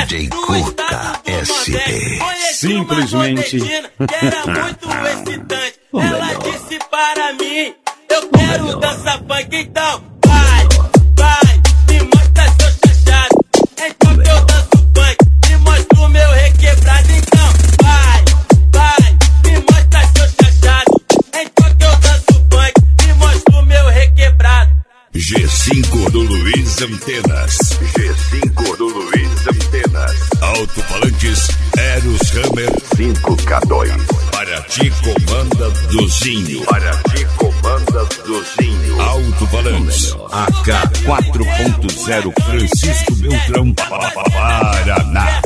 DJ Cuca SP. Simplesmente era muito excitante. Ela disse para mim: eu quero dançar funk, então vai, me mostra seu chachado. Então que eu danço funk, me mostra o meu requebrado. Então vai, me mostra seu chachado. Então que eu danço funk, me mostra o meu requebrado. G5 do Luiz Antenas. G5 do Luiz Antenas. Alto-falantes Eros Hammer 5K2. Para ti comanda Duzinho. Para ti comanda Duzinho. Alto-falantes AK 4.0 Francisco Beltrão. Paraná.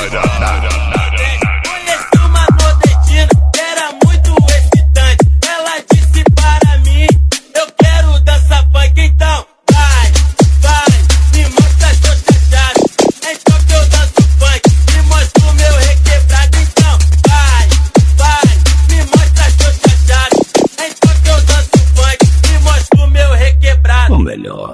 Conheci uma nordestina que era muito excitante. Ela disse para mim: eu quero dançar funk, então vai, me mostra seu chachado. Então que eu danço funk, me mostra o meu requebrado. Então vai, me mostra seu chachado. Então que eu danço funk, me mostra o meu requebrado. ou melhor,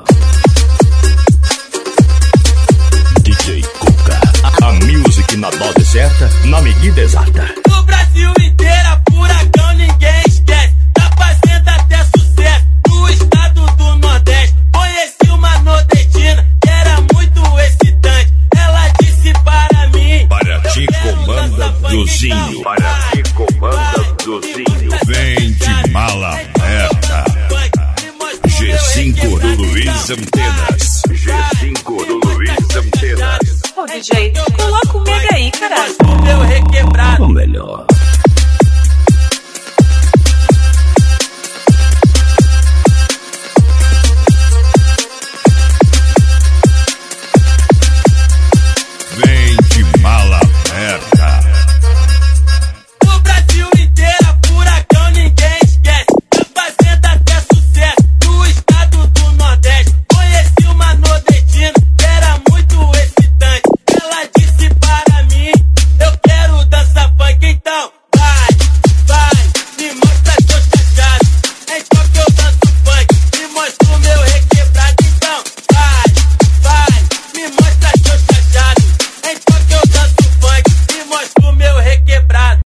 DJ Cuca. A music na dose certa, na medida exata. No Brasil inteiro, furacão ninguém esquece. Tá fazendo até sucesso no estado do Nordeste. Conheci uma nordestina que era muito excitante. Ela disse para mim: Para ti comanda Duzinho. Para ti comanda Duzinho. Vem de mala aberta. G5 do Luiz Antenas. G5 do Luiz Antenas. Ô DJ, coloca o mega aí, caralho. o meu requebrado. ou melhor.